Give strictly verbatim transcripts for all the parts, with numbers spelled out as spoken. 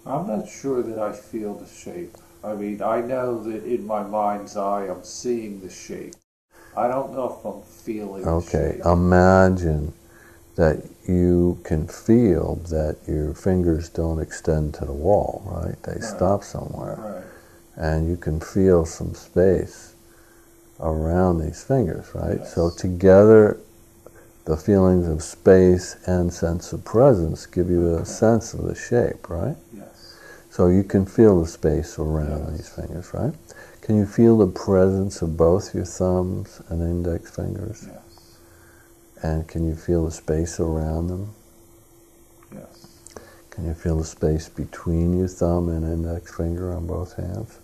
I'm not sure that I feel the shape. I mean, I know that in my mind's eye I'm seeing the shape. I don't know if I'm feeling Okay, the shape. imagine that you can feel that your fingers don't extend to the wall, right? They Right. stop somewhere. Right. And you can feel some space around these fingers, right? Yes. So together, the feelings of space and sense of presence give you a Okay. sense of the shape, right? Yes. So you can feel the space around Yes. these fingers, right? Can you feel the presence of both your thumbs and index fingers? Yes. And can you feel the space around them? Yes. Can you feel the space between your thumb and index finger on both hands?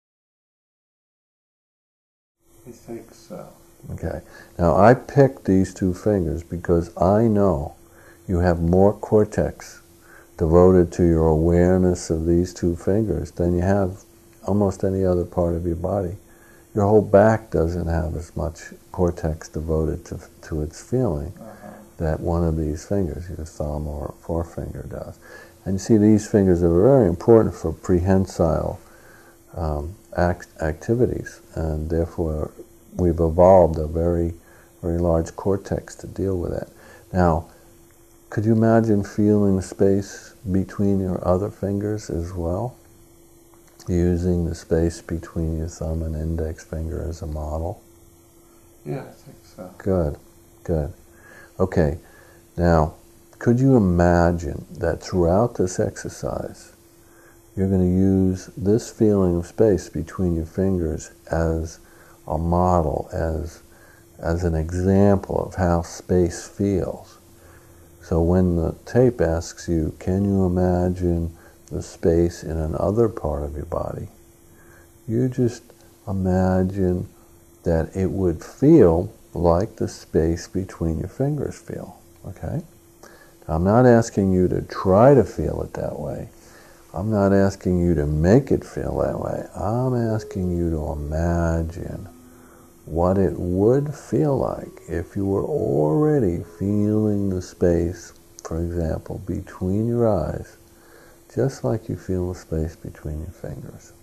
I think so. Okay. Now I picked these two fingers because I know you have more cortex devoted to your awareness of these two fingers than you have almost any other part of your body. Your whole back doesn't have as much cortex devoted to, to its feeling Uh-huh. that one of these fingers, your thumb or forefinger, does. And you see, these fingers are very important for prehensile um, act activities, and therefore we've evolved a very, very large cortex to deal with it. Now, could you imagine feeling the space between your other fingers as well? Using the space between your thumb and index finger as a model? Yeah, I think so. Good, good. Okay, now, could you imagine that throughout this exercise, you're going to use this feeling of space between your fingers as a model, as, as an example of how space feels? So when the tape asks you, can you imagine the space in another part of your body? You just imagine that it would feel like the space between your fingers feel, okay? I'm not asking you to try to feel it that way. I'm not asking you to make it feel that way. I'm asking you to imagine what it would feel like if you were already feeling the space, for example, between your eyes, just like you feel the space between your fingers.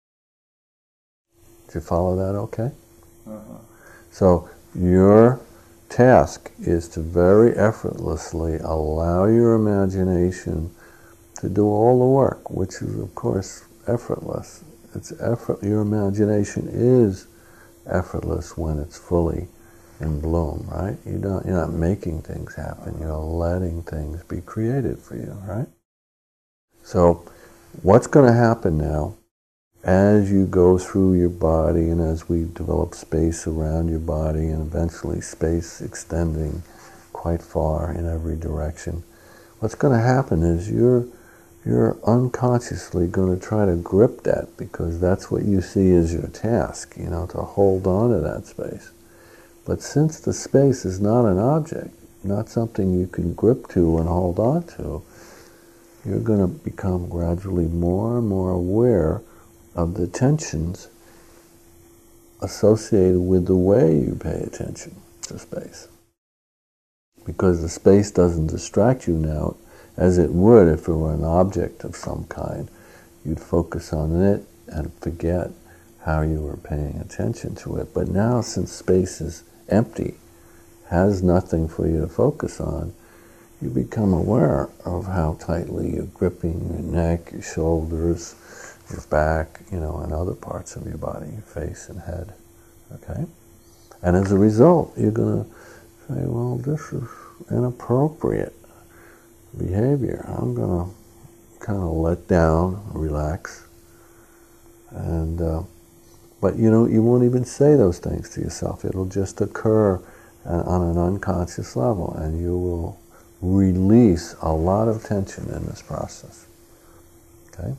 Did you follow that okay? Uh-huh. So your task is to very effortlessly allow your imagination to do all the work, which is, of course, effortless. It's effort. Your imagination is effortless when it's fully in bloom, right? You don't, you're not making things happen. You're letting things be created for you, right? So what's going to happen now as you go through your body and as we develop space around your body and eventually space extending quite far in every direction, what's going to happen is you're you're unconsciously going to try to grip that because that's what you see as your task, you know, to hold on to that space. But since the space is not an object, not something you can grip to and hold on to, you're going to become gradually more and more aware of the tensions associated with the way you pay attention to space. Because the space doesn't distract you now as it would if it were an object of some kind. You'd focus on it and forget how you were paying attention to it. But now, since space is empty, has nothing for you to focus on, you become aware of how tightly you're gripping your neck, your shoulders, your back, you know, and other parts of your body, your face and head, okay? And as a result, you're going to say, well, this is inappropriate behavior. I'm going to kind of let down, relax, and uh, but you know, you won't even say those things to yourself. It'll just occur uh, on an unconscious level, and you will release a lot of tension in this process. Okay?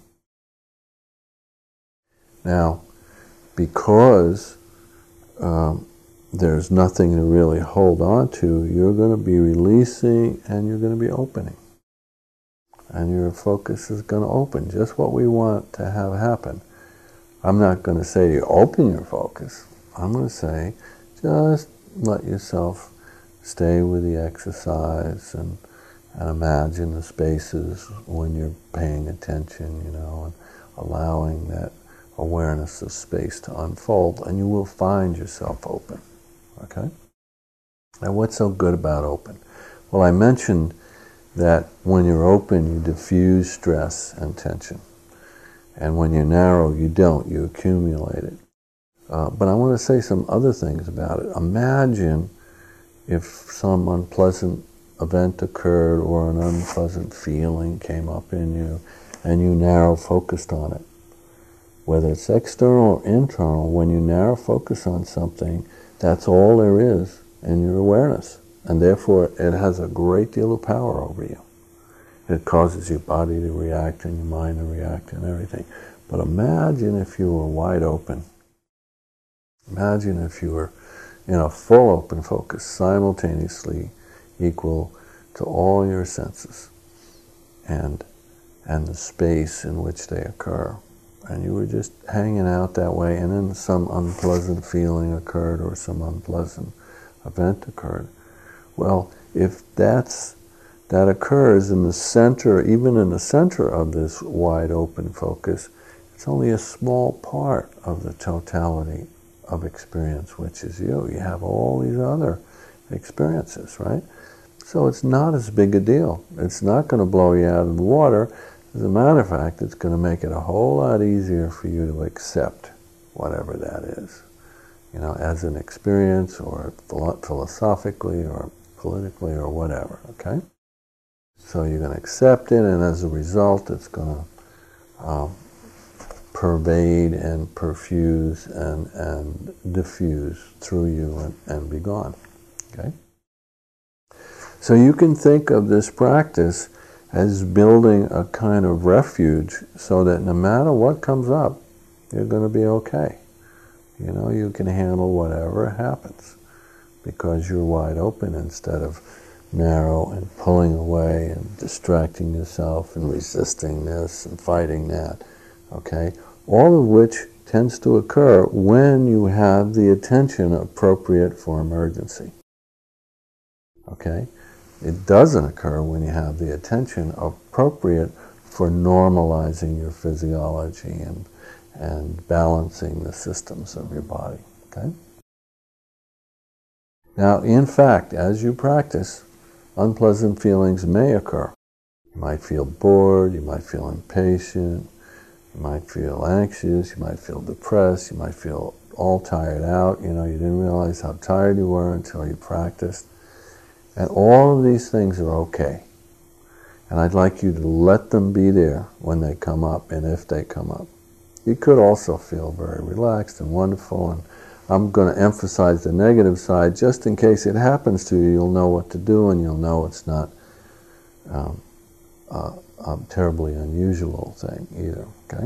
Now, because um, there's nothing to really hold on to, you're going to be releasing and you're going to be opening. And your focus is going to open, just what we want to have happen. I'm not going to say you open your focus. I'm going to say just let yourself stay with the exercise and, and imagine the spaces when you're paying attention, you know, and allowing that awareness of space to unfold, and you will find yourself open, okay? Now, what's so good about open? Well, I mentioned that when you're open, you diffuse stress and tension. And when you're narrow, you don't, you accumulate it. Uh, but I want to say some other things about it. Imagine if some unpleasant event occurred or an unpleasant feeling came up in you and you narrow focused on it. Whether it's external or internal, when you narrow focus on something, that's all there is in your awareness. And therefore, it has a great deal of power over you. It causes your body to react and your mind to react and everything. But imagine if you were wide open. Imagine if you were in a full open focus, simultaneously equal to all your senses and, and the space in which they occur. And you were just hanging out that way, and then some unpleasant feeling occurred or some unpleasant event occurred. Well, if that's, that occurs in the center, even in the center of this wide open focus, it's only a small part of the totality of experience, which is you. You have all these other experiences, right? So it's not as big a deal. It's not going to blow you out of the water. As a matter of fact, it's going to make it a whole lot easier for you to accept whatever that is, you know, as an experience or philosophically or politically or whatever, okay? So you're going to accept it, and as a result, it's going to um, pervade and perfuse and, and diffuse through you and, and be gone, okay? So you can think of this practice as building a kind of refuge so that no matter what comes up, you're going to be okay. You know, you can handle whatever happens because you're wide open instead of narrow and pulling away and distracting yourself and resisting this and fighting that, okay? All of which tends to occur when you have the attention appropriate for emergency, okay? It doesn't occur when you have the attention appropriate for normalizing your physiology and, and balancing the systems of your body, okay? Now, in fact, as you practice, unpleasant feelings may occur. You might feel bored, you might feel impatient, you might feel anxious, you might feel depressed, you might feel all tired out. You know, you didn't realize how tired you were until you practiced. And all of these things are okay. And I'd like you to let them be there when they come up and if they come up. You could also feel very relaxed and wonderful, and I'm going to emphasize the negative side just in case it happens to you. You'll know what to do, and you'll know it's not um, a, a terribly unusual thing either, okay?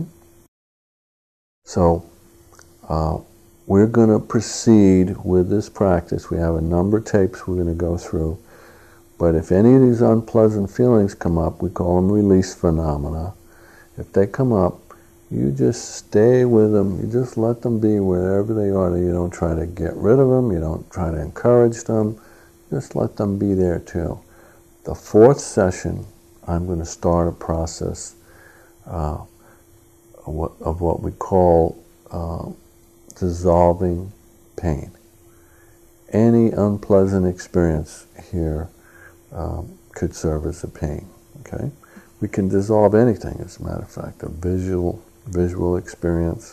So uh, we're going to proceed with this practice. We have a number of tapes we're going to go through, but if any of these unpleasant feelings come up, we call them release phenomena. If they come up, you just stay with them. You just let them be wherever they are. You don't try to get rid of them. You don't try to encourage them. Just let them be there too. The fourth session, I'm going to start a process uh, of what we call uh, dissolving pain. Any unpleasant experience here um, could serve as a pain, okay? We can dissolve anything, as a matter of fact, a visual visual experience,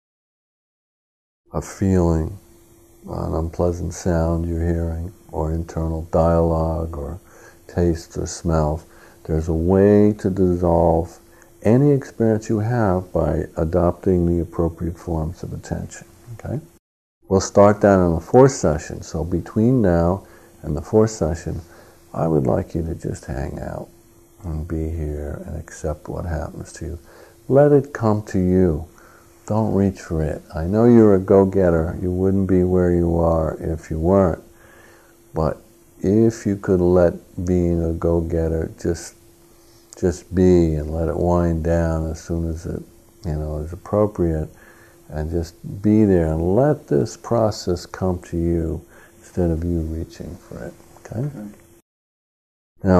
a feeling, an unpleasant sound you're hearing, or internal dialogue, or taste or smell. There's a way to dissolve any experience you have by adopting the appropriate forms of attention, okay? We'll start that in the fourth session, so between now and the fourth session, I would like you to just hang out and be here and accept what happens to you. Let it come to you. Don't reach for it. I know you're a go-getter. You wouldn't be where you are if you weren't. But if you could let being a go-getter just just be and let it wind down as soon as it, you know, is appropriate, and just be there and let this process come to you instead of you reaching for it. Okay? Okay. Now,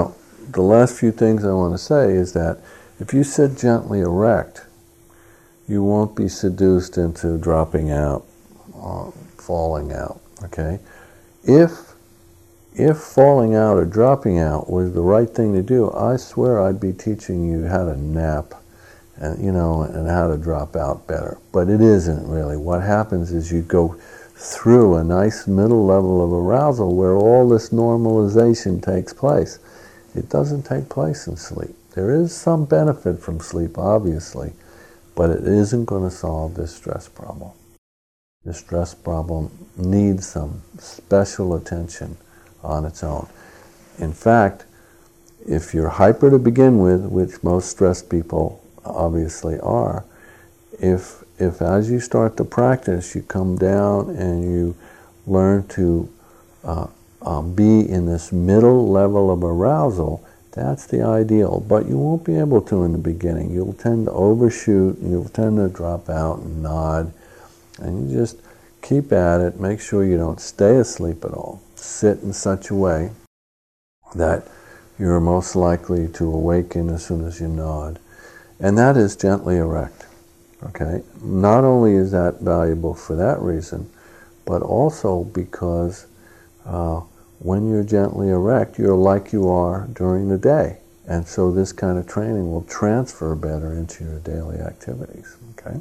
the last few things I want to say is that if you sit gently erect, you won't be seduced into dropping out, or falling out, okay? If, if falling out or dropping out was the right thing to do, I swear I'd be teaching you how to nap, and, you know, and how to drop out better. But it isn't really. What happens is you go through a nice middle level of arousal where all this normalization takes place. It doesn't take place in sleep. There is some benefit from sleep, obviously, but it isn't going to solve this stress problem. This stress problem needs some special attention on its own. In fact, if you're hyper to begin with, which most stressed people obviously are, if, if as you start to practice, you come down and you learn to uh, uh, be in this middle level of arousal, that's the ideal. But you won't be able to in the beginning. You'll tend to overshoot, and you'll tend to drop out and nod, and you just keep at it. Make sure you don't stay asleep at all. Sit in such a way that you're most likely to awaken as soon as you nod. And that is gently erect, okay? Not only is that valuable for that reason, but also because uh, when you're gently erect, you're like you are during the day. And so this kind of training will transfer better into your daily activities, okay?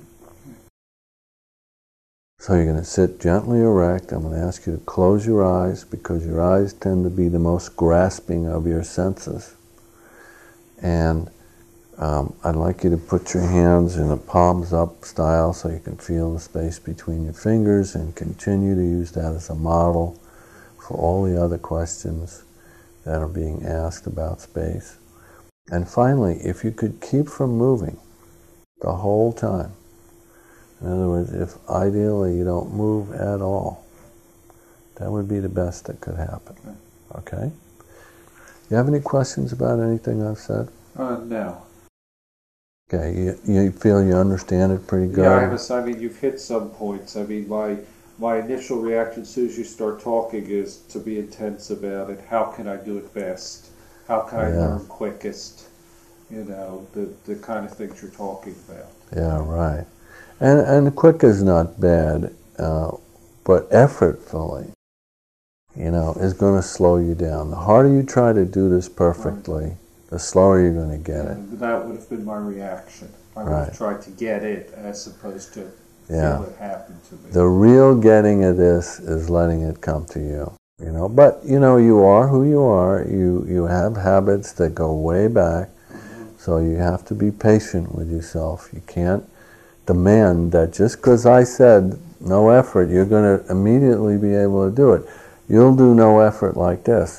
So you're going to sit gently erect. I'm going to ask you to close your eyes because your eyes tend to be the most grasping of your senses. And um, I'd like you to put your hands in a palms up style so you can feel the space between your fingers and continue to use that as a model for all the other questions that are being asked about space. And finally, if you could keep from moving the whole time, in other words, if ideally you don't move at all, that would be the best that could happen. Okay? You have any questions about anything I've said? Uh, no. Okay, you, you feel you understand it pretty good? Yeah, I, have a, I mean, you've hit some points. I mean, my, my initial reaction as soon as you start talking is to be intense about it. How can I do it best? How can I yeah. learn quickest? You know, the, the kind of things you're talking about. Yeah, right. And, and quick is not bad, uh, but effortfully, you know, is going to slow you down. The harder you try to do this perfectly, right, the slower you're going to get yeah, it. That would have been my reaction. I would right. have tried to get it as opposed to yeah. feel it happen to me. The real getting of this is letting it come to you. You know, but you know, you are who you are. You you have habits that go way back, mm-hmm. so you have to be patient with yourself. You can't demand that just because I said no effort, you're going to immediately be able to do it. You'll do no effort like this.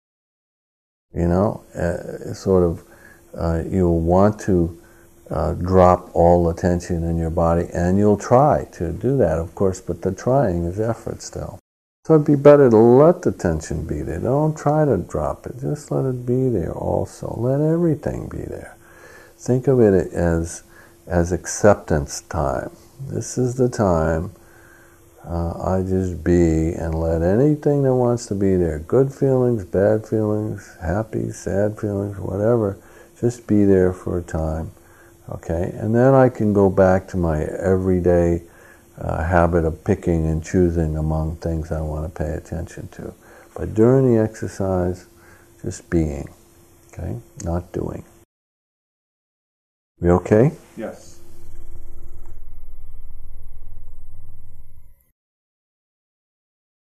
You know, uh, sort of, uh, you'll want to uh, drop all the tension in your body, and you'll try to do that, of course, but the trying is effort still. So it'd be better to let the tension be there. Don't try to drop it. Just let it be there also. Let everything be there. Think of it as as acceptance time. This is the time uh, I just be and let anything that wants to be there, good feelings, bad feelings, happy, sad feelings, whatever, just be there for a time, okay? And then I can go back to my everyday uh, habit of picking and choosing among things I want to pay attention to. But during the exercise, just being, okay? Not doing. We okay? Yes.